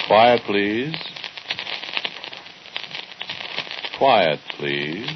Quiet, please. Quiet, please.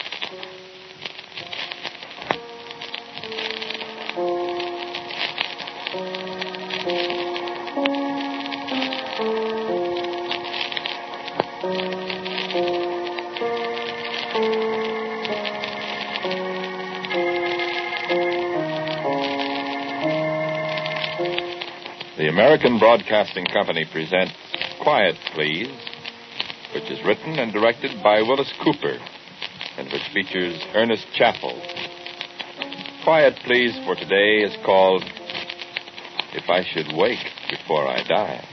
The American Broadcasting Company presents Quiet, Please, which is written and directed by Willis Cooper, and which features Ernest Chappell. Quiet, Please for today is called If I Should Wake Before I Die.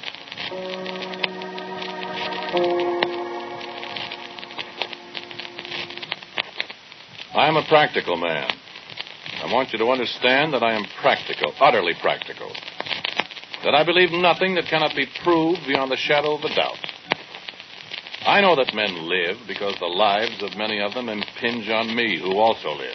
I am a practical man. I want you to understand that I am practical, utterly practical. That I believe nothing that cannot be proved beyond the shadow of a doubt. I know that men live because the lives of many of them impinge on me, who also live.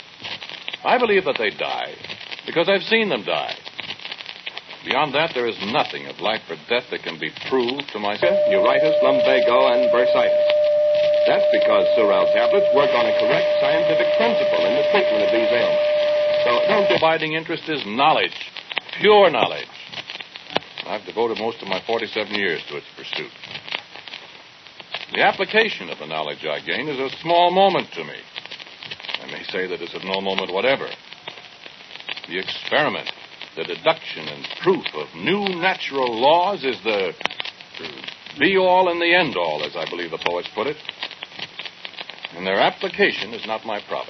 I believe that they die because I've seen them die. Beyond that, there is nothing of life or death that can be proved to myself. Neuritis, lumbago, and bursitis. That's because Sural tablets work on a correct scientific principle in the treatment of these ailments. So, the abiding interest is knowledge, pure knowledge. I've devoted most of my 47 years to its pursuit. The application of the knowledge I gain is a small moment to me. I may say that it's of no moment whatever. The experiment, the deduction and proof of new natural laws is the be-all and the end-all, as I believe the poets put it. And their application is not my province.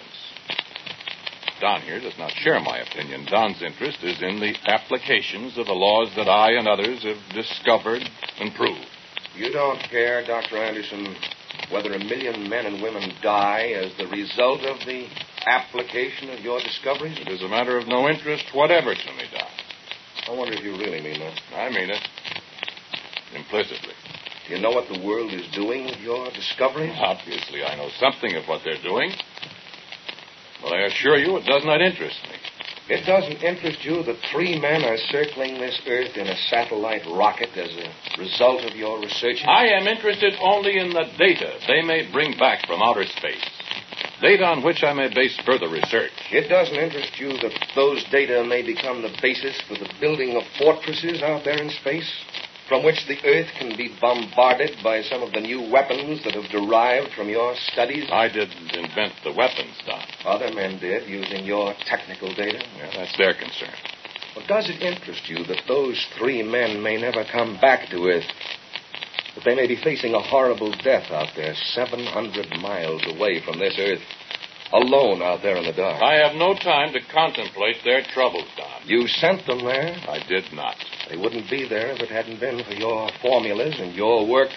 Don here does not share my opinion. Don's interest is in the applications of the laws that I and others have discovered and proved. You don't care, Dr. Anderson, whether 1 million men and women die as the result of the application of your discoveries? It is a matter of no interest whatever to me, Don. I wonder if you really mean that. I mean it. Implicitly. Do you know what the world is doing with your discoveries? Obviously, I know something of what they're doing. But I assure you, it does not interest me. It doesn't interest you that 3 men are circling this Earth in a satellite rocket as a result of your research? I am interested only in the data they may bring back from outer space. Data on which I may base further research. It doesn't interest you that those data may become the basis for the building of fortresses out there in space, from which the Earth can be bombarded by some of the new weapons that have derived from your studies? I didn't invent the weapons, Don. Other men did, using your technical data. Yeah, that's their concern. Well, does it interest you that those 3 men may never come back to Earth? That they may be facing a horrible death out there 700 miles away from this Earth, alone out there in the dark? I have no time to contemplate their troubles, Don. You sent them there? I did not. They wouldn't be there if it hadn't been for your formulas and your work.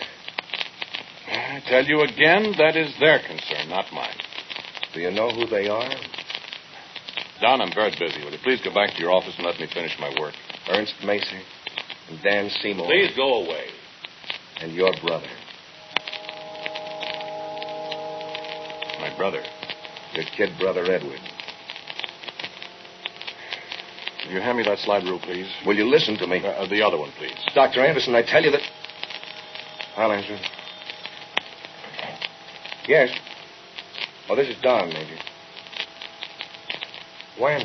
I tell you again, that is their concern, not mine. Do you know who they are? Don, I'm very busy. Will you please go back to your office and let me finish my work? Ernst Macy and Dan Seymour. Please go away. And your brother. My brother? Your kid brother, Edward. Will you hand me that slide rule, please? Will you listen to me? The other one, please. Dr. Anderson, I tell you that... I'll answer. Yes. Oh, this is Don, Major. When?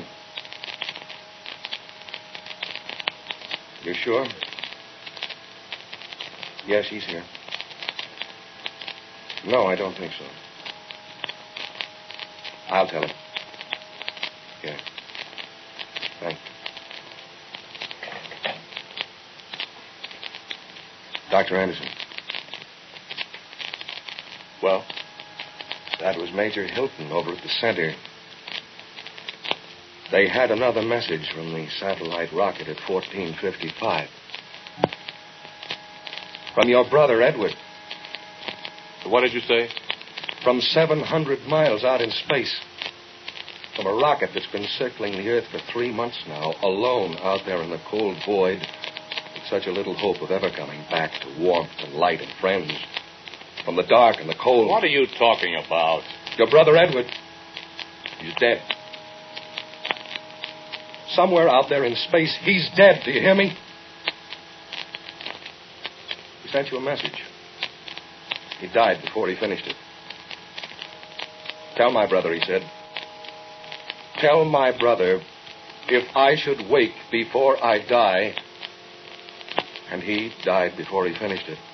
You sure? Yes, he's here. No, I don't think so. I'll tell him. Yeah. Thanks. Dr. Anderson. Well? That was Major Hilton over at the center. They had another message from the satellite rocket at 14:55. From your brother, Edward. What did you say? From 700 miles out in space. From a rocket that's been circling the Earth for 3 months now, alone out there in the cold void, with such a little hope of ever coming back to warmth and light and friends. From the dark and the cold. What are you talking about? Your brother Edward. He's dead. Somewhere out there in space, he's dead. Do you hear me? sent you a message. He died before he finished it. Tell my brother, he said. Tell my brother if I should wake before I die. And he died before he finished it.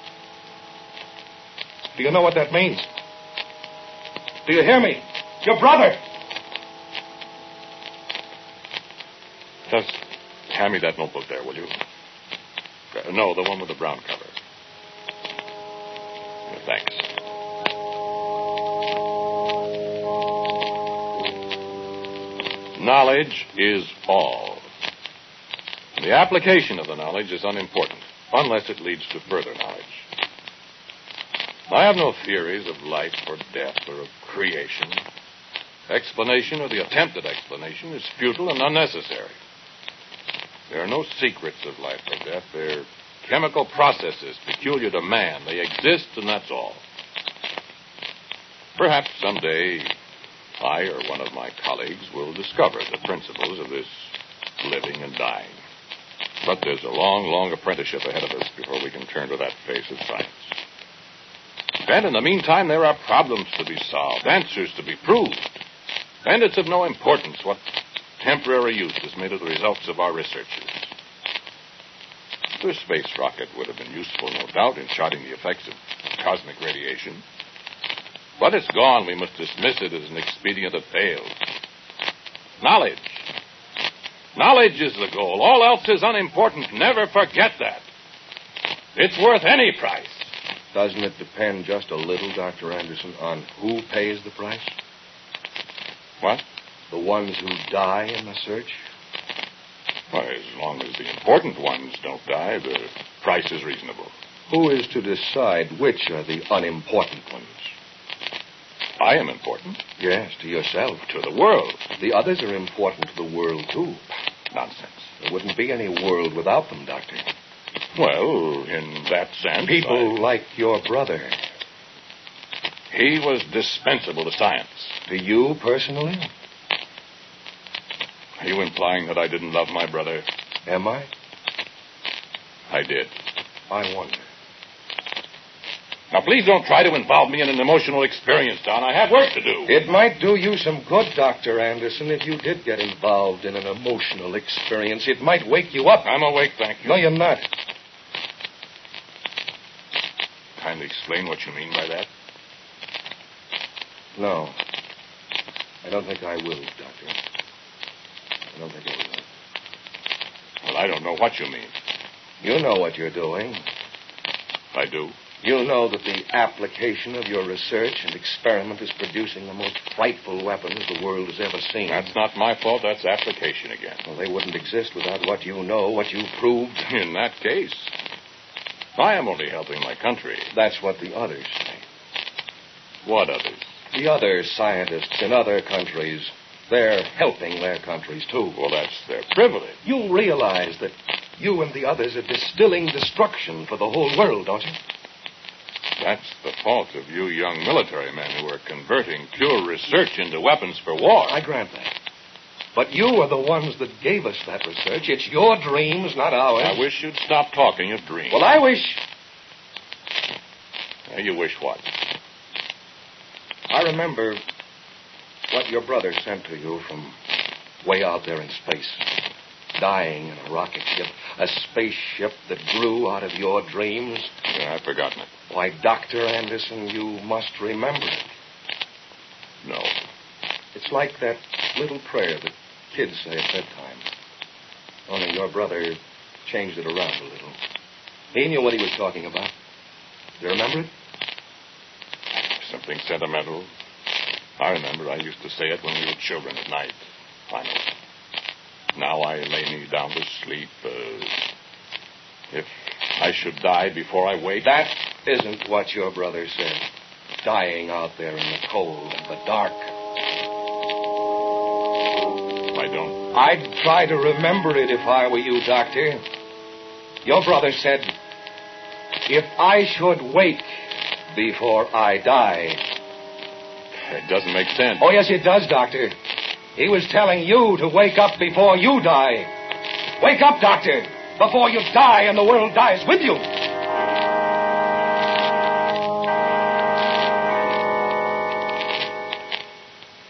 Do you know what that means? Do you hear me? Your brother! Just hand me that notebook there, will you? No, the one with the brown cover. Thanks. Knowledge is all. The application of the knowledge is unimportant, unless it leads to further knowledge. I have no theories of life or death or of creation. Explanation or the attempt at explanation is futile and unnecessary. There are no secrets of life or death. They're chemical processes peculiar to man. They exist, and that's all. Perhaps someday I or one of my colleagues will discover the principles of this living and dying. But there's a long, long apprenticeship ahead of us before we can turn to that phase of science. And in the meantime, there are problems to be solved, answers to be proved. And it's of no importance what temporary use is made of the results of our researches. The space rocket would have been useful, no doubt, in charting the effects of cosmic radiation. But it's gone. We must dismiss it as an expedient that failed. Knowledge. Knowledge is the goal. All else is unimportant. Never forget that. It's worth any price. Doesn't it depend just a little, Dr. Anderson, on who pays the price? What? The ones who die in the search? Well, as long as the important ones don't die, the price is reasonable. Who is to decide which are the unimportant ones? I am important. Yes, to yourself. To the world. The others are important to the world, too. Nonsense. There wouldn't be any world without them, Doctor. Well, in that sense... People like your brother. He was dispensable to science. To you personally? Are you implying that I didn't love my brother? Am I? I did. I wonder. Now, please don't try to involve me in an emotional experience, Don. I have work to do. It might do you some good, Dr. Anderson, if you did get involved in an emotional experience. It might wake you up. I'm awake, thank you. No, you're not. Kindly explain what you mean by that. No. I don't think I will, Doctor. I don't think I will. Well, I don't know what you mean. You know what you're doing. I do. You know that the application of your research and experiment is producing the most frightful weapons the world has ever seen. That's not my fault. That's application again. Well, they wouldn't exist without what you know, what you proved. In that case, I am only helping my country. That's what the others say. What others? The other scientists in other countries. They're helping their countries, too. Well, that's their privilege. You realize that you and the others are distilling destruction for the whole world, don't you? That's the fault of you young military men who are converting pure research into weapons for war. I grant that. But you are the ones that gave us that research. It's your dreams, not ours. I wish you'd stop talking of dreams. Well, I wish... You wish what? I remember what your brother sent to you from way out there in space. Dying in a rocket ship. A spaceship that grew out of your dreams. Yeah, I've forgotten it. Why, Dr. Anderson, you must remember it. No. It's like that little prayer that kids say at bedtime. Only your brother changed it around a little. He knew what he was talking about. Do you remember it? Something sentimental. I remember I used to say it when we were children at night. Finally. Now I lay me down to sleep. If I should die before I wake... That isn't what your brother said. Dying out there in the cold and the dark. I don't... I'd try to remember it if I were you, Doctor. Your brother said, if I should wake before I die... It doesn't make sense. Oh, yes, it does, Doctor. He was telling you to wake up before you die. Wake up, Doctor, before you die and the world dies with you.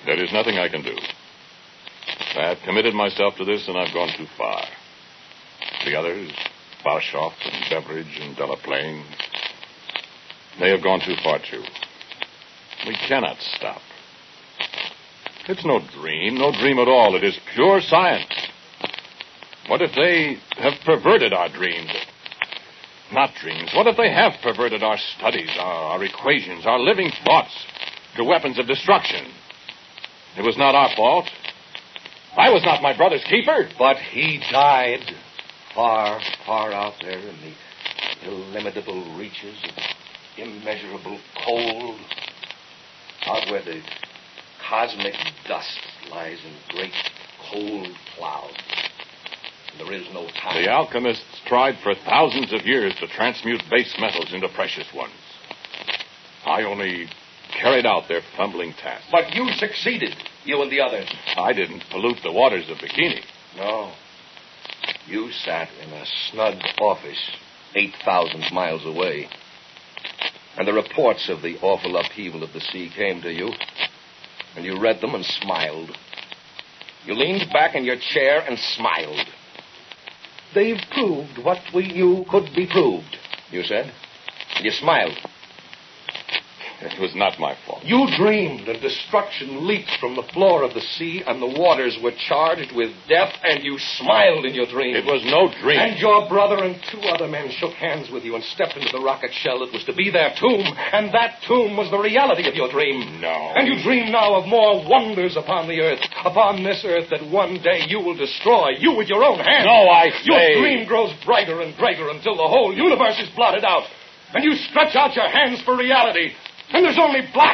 There is nothing I can do. I have committed myself to this, and I've gone too far. The others, Barshoff and Beveridge and Delaplane, they have gone too far, too. We cannot stop. It's no dream at all. It is pure science. What if they have perverted our dreams? Not dreams. What if they have perverted our studies, our equations, our living thoughts to weapons of destruction? It was not our fault. I was not my brother's keeper. But he died far, far out there in the illimitable reaches of immeasurable cold, out where the cosmic dust lies in great cold clouds. There is no time. The alchemists tried for thousands of years to transmute base metals into precious ones. I only carried out their fumbling task. But you succeeded, you and the others. I didn't pollute the waters of Bikini. No. You sat in a snug office 8,000 miles away. And the reports of the awful upheaval of the sea came to you. And you read them and smiled. You leaned back in your chair and smiled. They've proved what we knew could be proved, you said. And you smiled. It was not my fault. You dreamed, and destruction leaped from the floor of the sea, and the waters were charged with death, and you smiled in your dream. It was no dream. And your brother and 2 other men shook hands with you and stepped into the rocket shell that was to be their tomb, and that tomb was the reality of your dream. No. And you dream now of more wonders upon the earth, upon this earth that one day you will destroy, you with your own hands. No, I say... Your dream grows brighter and brighter until the whole universe is blotted out, and you stretch out your hands for reality. And there's only black.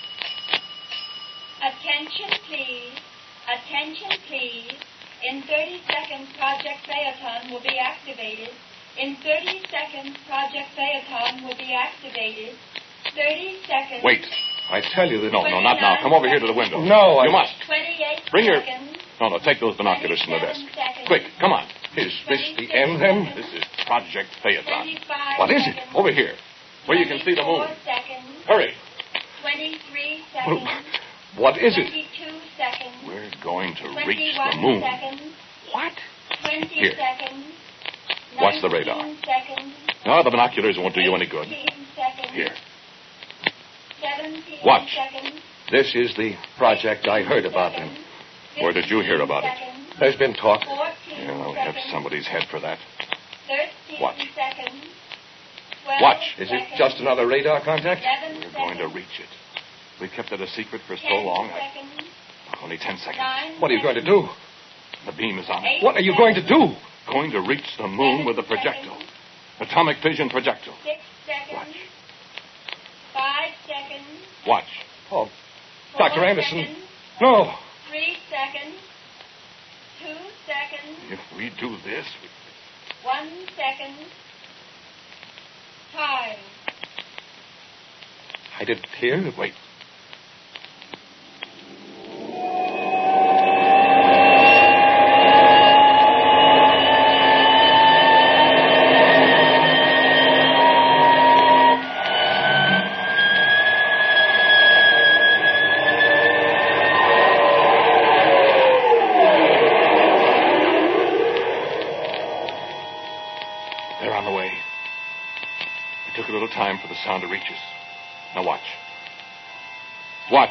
Attention, please. Attention, please. In 30 seconds, Project Phaeton will be activated. In 30 seconds, Project Phaeton will be activated. 30 seconds. Wait. I tell you that... No, not now. Come over here to the window. No, You must. 28 Bring your... seconds. No, take those binoculars from the desk. 27 seconds. Quick, come on. Is this the end, then? This is Project Phaeton. 25 What is it? seconds. Over here, where you can see the moon. 24 seconds. Hurry. 23 Well, seconds. what is it? 22 seconds. We're going to 21 reach the moon. seconds. What? 20 Here. seconds. Watch the radar. 19 seconds. No, the binoculars won't do you any good. 18 seconds. Here. 17 Watch. seconds. This is the project I heard about them. Where did you hear about it? Seconds. There's been talk. 14 Yeah, we have seconds. somebody's head for that. 13 Watch. seconds. 12 Watch. Is it seconds. just another radar contact? 11 We're going to seconds. reach it. We've kept it a secret for so 10 long. seconds. Only 10 seconds. 9 What are you going to do? The beam is on. 8 What are you going to do? Going to reach the moon with a projectile. Atomic fission projectile. 6 seconds. Watch. 5 seconds. Watch. Oh, 4 Dr. Anderson. seconds. No. 3 seconds. 2 seconds. If we do this... 1 second. Time. I didn't hear. Wait. They're on the way. It took a little time for the sound to reach us. Now watch. Watch.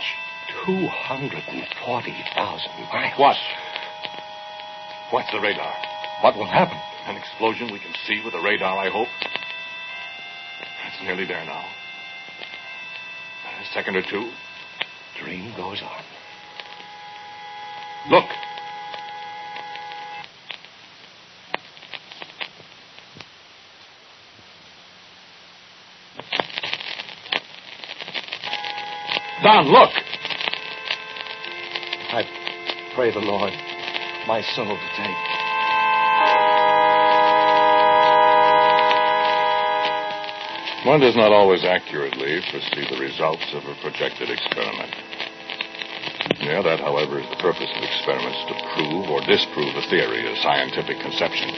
240,000 miles. Watch. Watch the radar. What will happen? An explosion we can see with the radar, I hope. It's nearly there now. A second or two. Dream goes on. Look. Don, look. I pray the Lord my soul to take. One does not always accurately foresee the results of a projected experiment. Yeah, that, however, is the purpose of experiments, to prove or disprove a theory, a scientific conception.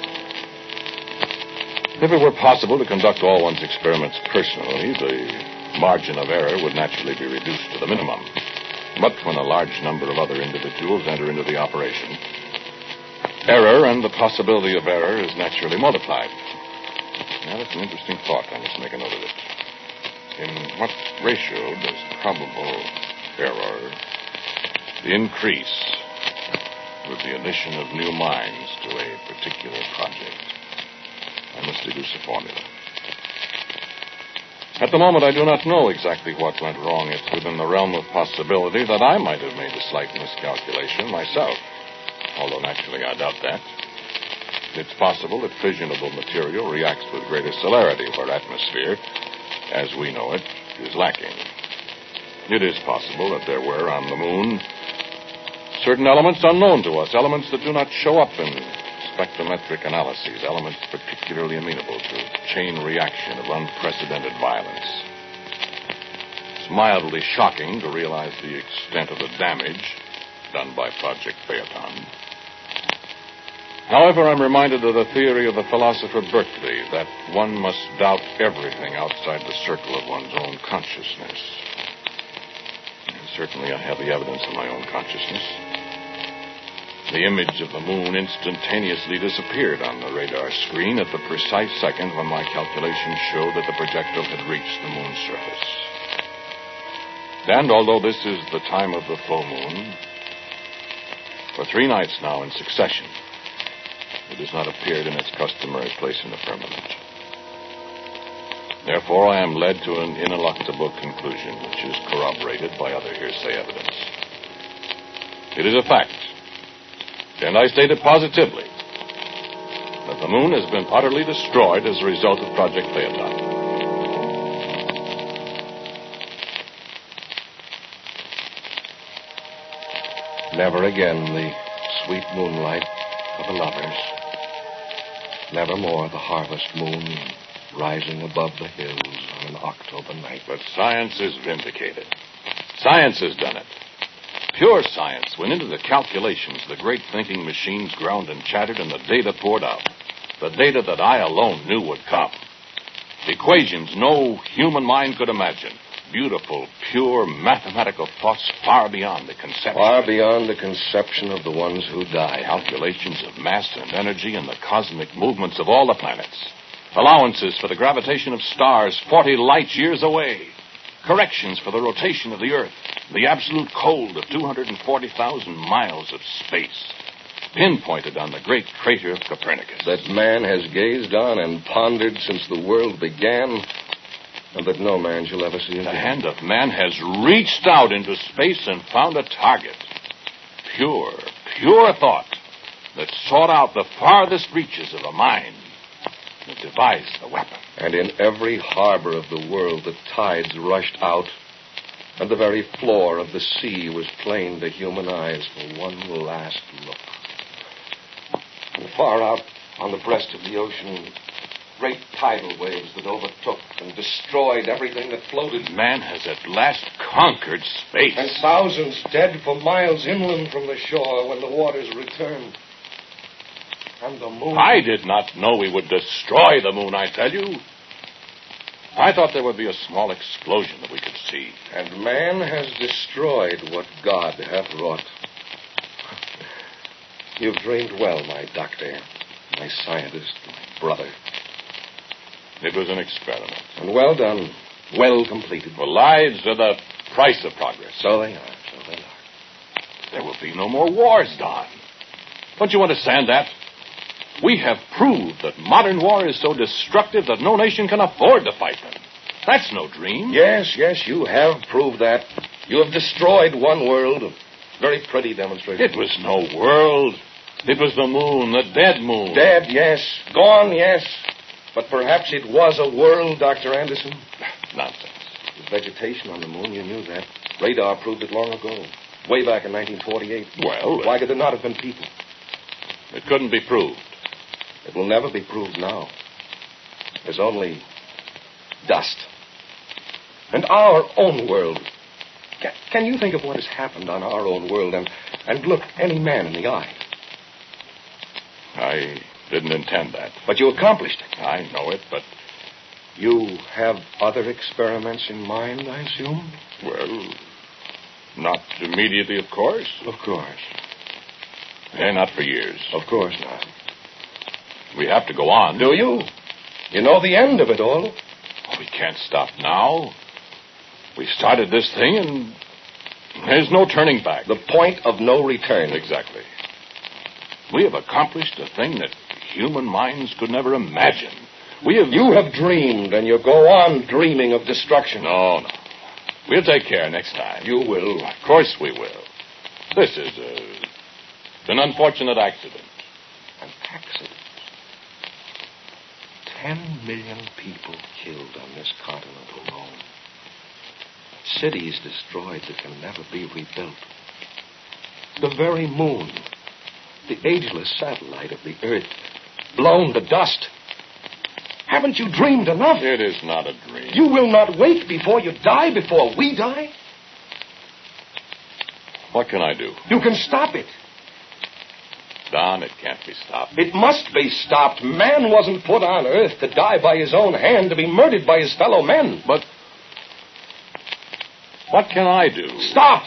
If it were possible to conduct all one's experiments personally, the margin of error would naturally be reduced to the minimum. But when a large number of other individuals enter into the operation, error and the possibility of error is naturally multiplied. Now, that's an interesting thought. I must make a note of it. In what ratio does probable error increase with the addition of new minds to a particular project? I must deduce a formula. At the moment, I do not know exactly what went wrong. It's within the realm of possibility that I might have made a slight miscalculation myself, although naturally I doubt that. It's possible that fissionable material reacts with greater celerity where atmosphere, as we know it, is lacking. It is possible that there were on the moon certain elements unknown to us, elements that do not show up in spectrometric analyses, elements particularly amenable to chain reaction of unprecedented violence. It's mildly shocking to realize the extent of the damage done by Project Phaeton. However, I'm reminded of the theory of the philosopher Berkeley that one must doubt everything outside the circle of one's own consciousness. And certainly I have the evidence of my own consciousness. The image of the moon instantaneously disappeared on the radar screen at the precise second when my calculations showed that the projectile had reached the moon's surface. And although this is the time of the full moon, for 3 nights now in succession, it has not appeared in its customary place in the firmament. Therefore, I am led to an ineluctable conclusion, which is corroborated by other hearsay evidence. It is a fact, and I state it positively, that the moon has been utterly destroyed as a result of Project Phaeton. Never again the sweet moonlight of the lovers. Nevermore the harvest moon rising above the hills on an October night. But science is vindicated. Science has done it. Pure science went into the calculations, the great thinking machines ground and chattered, and the data poured out. The data that I alone knew would come. Equations no human mind could imagine. Beautiful, pure, mathematical thoughts far beyond the conception. Far beyond the conception of the ones who die. Calculations of mass and energy and the cosmic movements of all the planets. Allowances for the gravitation of stars 40 light years away. Corrections for the rotation of the Earth. The absolute cold of 240,000 miles of space. Pinpointed on the great crater of Copernicus. That man has gazed on and pondered since the world began, and that no man shall ever see again. The hand of man has reached out into space and found a target. Pure thought that sought out the farthest reaches of a mind that devised the weapon. And in every harbor of the world, the tides rushed out, and the very floor of the sea was plain to human eyes for one last look. And far out on the breast of the ocean, great tidal waves that overtook and destroyed everything that floated. Man has at last conquered space. And thousands dead for miles inland from the shore when the waters returned. And the moon... I did not know we would destroy the moon, I tell you. I thought there would be a small explosion that we could see. And man has destroyed what God hath wrought. You've dreamed well, my doctor, my scientist, my brother. It was an experiment. And well done. Well completed. For lives are the price of progress. So they are. There will be no more wars, Don. Don't you understand that? We have proved that modern war is so destructive that no nation can afford to fight them. That's no dream. Yes, you have proved that. You have destroyed one world. A very pretty demonstration. It was no world. It was the moon, the dead moon. Dead, yes. Gone, yes. But perhaps it was a world, Dr. Anderson. Nonsense. There's vegetation on the moon, you knew that. Radar proved it long ago. Way back in 1948. Well... Why could there not have been people? It couldn't be proved. It will never be proved now. There's only dust. And our own world. Can you think of what has happened on our own world and look any man in the eye? I didn't intend that. But you accomplished it. I know it, but... You have other experiments in mind, I assume? Well, Not immediately, of course. Of course. And not for years. Of course not. We have to go on. Do you? You know the end of it all. We can't stop now. We started this thing, and there's no turning back. The point of no return. Exactly. We have accomplished a thing that human minds could never imagine. You have dreamed, and you go on dreaming of destruction. No. We'll take care next time. You will. Of course we will. This is an unfortunate accident. An accident? 10 million people killed on this continent alone. Cities destroyed that can never be rebuilt. The very moon, the ageless satellite of the Earth, blown to dust. Haven't you dreamed enough? It is not a dream. You will not wake before you die, before we die? What can I do? You can stop it. Don, it can't be stopped. It must be stopped. Man wasn't put on Earth to die by his own hand, to be murdered by his fellow men. But what can I do? Stop!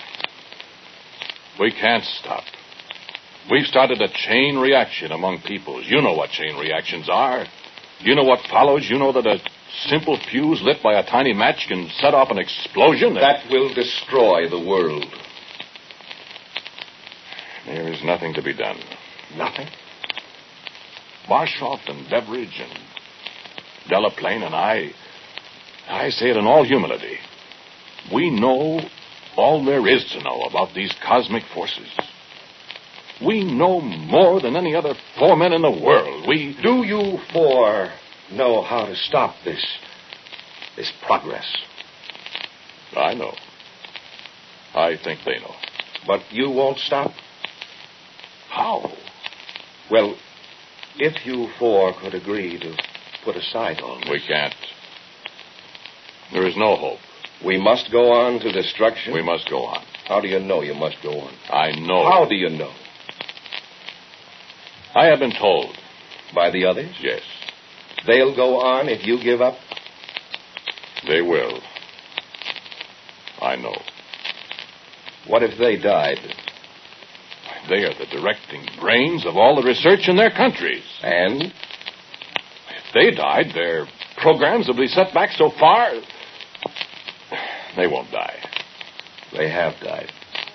We can't stop. We've started a chain reaction among peoples. You know what chain reactions are. You know what follows. You know that a simple fuse lit by a tiny match can set off an explosion. That will destroy the world. There is nothing to be done. Nothing? Barshoff and Beveridge and Delaplane and I say it in all humility. We know all there is to know about these cosmic forces. We know more than any other four men in the world. Do you four know how to stop this progress? I know. I think they know. But you won't stop? How? Well, if you four could agree to put aside all this. We can't. There is no hope. We must go on to destruction? We must go on. How do you know you must go on? I know. How do you know? I have been told. By the others? Yes. They'll go on if you give up? They will. I know. What if they died? They are the directing brains of all the research in their countries. And? If they died, their programs will be set back so far. They won't die. They have died.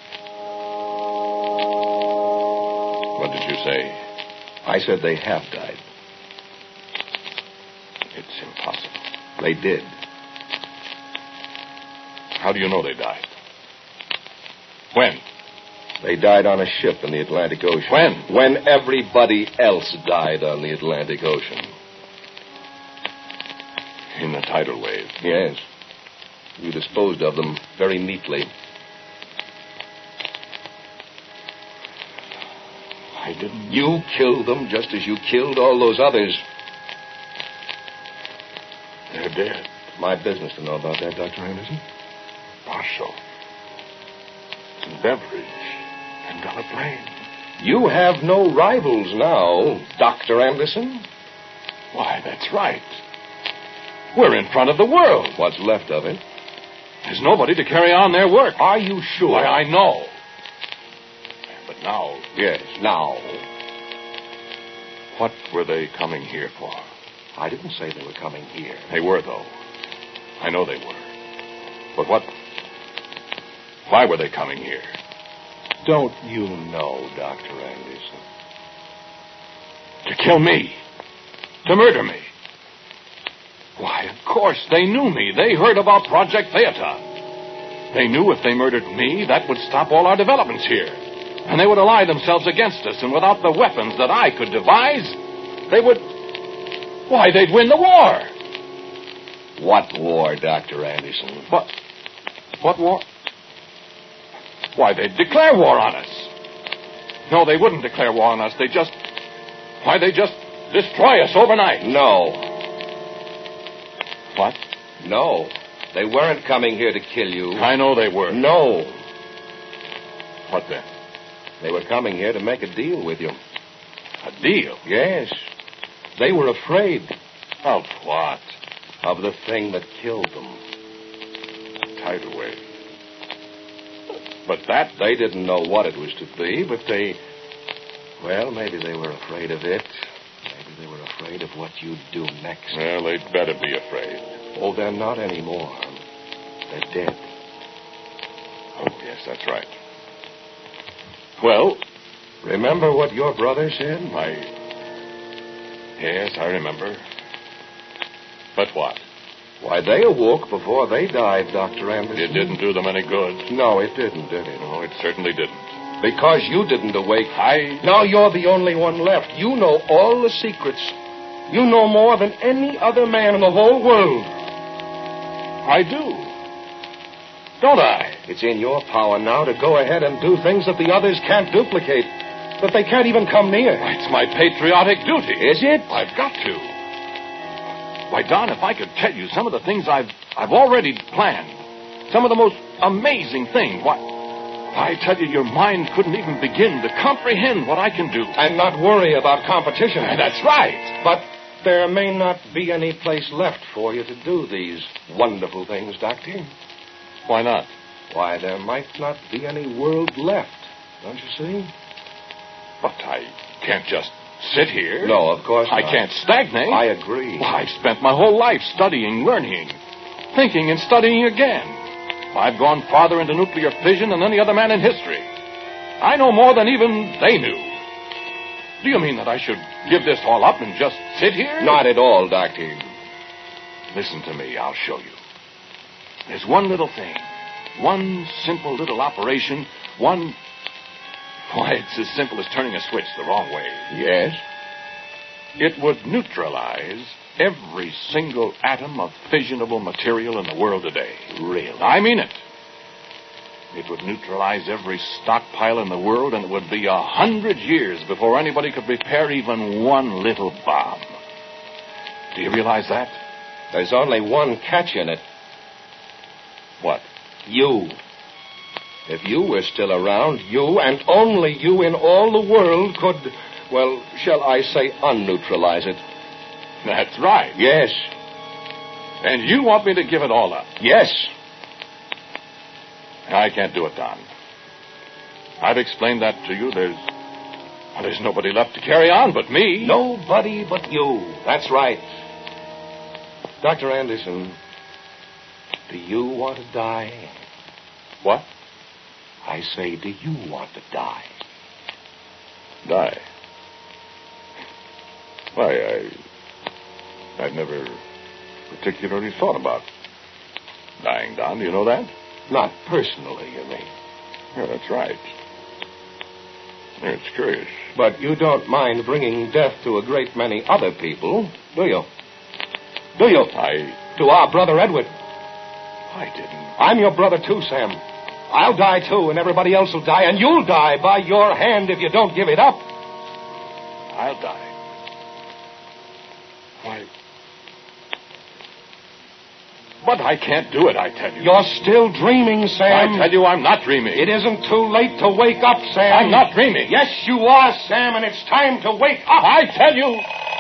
What did you say? I said they have died. It's impossible. They did. How do you know they died? When? They died on a ship in the Atlantic Ocean. When? When everybody else died on the Atlantic Ocean. In the tidal wave? Yes. You disposed of them very neatly. I didn't. You killed them just as you killed all those others. They're dead. My business to know about that, Dr. Anderson. Marshall. And Beveridge. And Delaplane. You have no rivals now, Dr. Anderson. Why, that's right. We're in front of the world. What's left of it? There's nobody to carry on their work. Are you sure? Why, I know. But now... Yes, now. What were they coming here for? I didn't say they were coming here. They were, though. I know they were. But what... Why were they coming here? Don't you know, Dr. Anderson? To kill me. To murder me. Why, of course, they knew me. They heard about Project Phaeton. They knew if they murdered me, that would stop all our developments here. And they would ally themselves against us, and without the weapons that I could devise, they would... Why, they'd win the war. What war, Dr. Anderson? What war? Why, they'd declare war on us. No, they wouldn't declare war on us. They'd just destroy us overnight. No. What? No. They weren't coming here to kill you. I know they were. No. What then? They were coming here to make a deal with you. A deal? Yes. They were afraid. Of what? Of the thing that killed them. A tidal wave. But that... They didn't know what it was to be, but they... Well, maybe they were afraid of it. Maybe they were afraid of what you'd do next. Well, they'd better be afraid. Oh, they're not anymore. They're dead. Oh, yes, that's right. Well... Remember what your brother said? Yes, I remember. But what? Why, they awoke before they died, Dr. Anderson. It didn't do them any good. No, it didn't, did it? No, it certainly didn't. Because you didn't awake. I... Now you're the only one left. You know all the secrets. You know more than any other man in the whole world. I do. Don't I? It's in your power now to go ahead and do things that the others can't duplicate, that they can't even come near. It's my patriotic duty. Is it? I've got to. Why, Don, if I could tell you some of the things I've already planned, some of the most amazing things, why, I tell you, your mind couldn't even begin to comprehend what I can do. And not worry about competition. That's right. But there may not be any place left for you to do these wonderful things, Doctor. Why not? Why, there might not be any world left, don't you see? But I can't just sit here. No, of course not. I can't stagnate. I agree. Well, I've spent my whole life studying, learning, thinking and studying again. I've gone farther into nuclear fission than any other man in history. I know more than even they knew. Do you mean that I should give this all up and just sit here? Not at all, Doctor. Listen to me. I'll show you. There's one little thing. One simple little operation. Why, it's as simple as turning a switch the wrong way. Yes? It would neutralize every single atom of fissionable material in the world today. Really? I mean it. It would neutralize every stockpile in the world, and it would be 100 years before anybody could prepare even one little bomb. Do you realize that? There's only one catch in it. What? You. If you were still around, you and only you in all the world could, well, shall I say, unneutralize it. That's right. Yes. And you want me to give it all up? Yes. I can't do it, Don. I've explained that to you. There's nobody left to carry on but me. Nobody but you. That's right. Dr. Anderson, do you want to die? What? I say, do you want to die? Die? Why, I've never particularly thought about dying, Don. Do you know that? Not personally, you mean? Yeah, that's right. Yeah, it's curious. But you don't mind bringing death to a great many other people, do you? Do you? To our brother Edward. I didn't. I'm your brother, too, Sam. I'll die, too, and everybody else will die, and you'll die by your hand if you don't give it up. I'll die. Why... But I can't do it, I tell you. You're still dreaming, Sam. I tell you, I'm not dreaming. It isn't too late to wake up, Sam. I'm not dreaming. Yes, you are, Sam, and it's time to wake up. I tell you...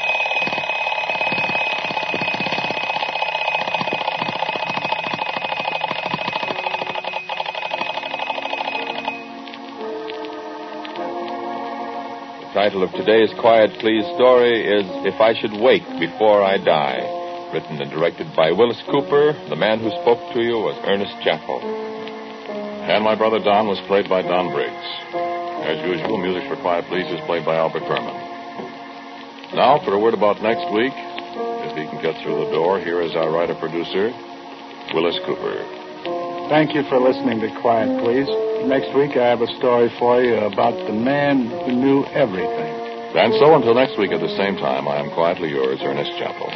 The title of today's Quiet Please story is If I Should Wake Before I Die. Written and directed by Willis Cooper. The man who spoke to you was Ernest Chappell. And my brother Don was played by Don Briggs. As usual, music for Quiet Please is played by Albert Berman. Now, for a word about next week, if he can get through the door, here is our writer-producer, Willis Cooper. Thank you for listening to Quiet Please. Next week, I have a story for you about the man who knew everything. And so, until next week at the same time, I am quietly yours, Ernest Chappell.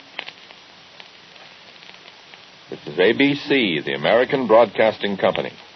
This is ABC, the American Broadcasting Company.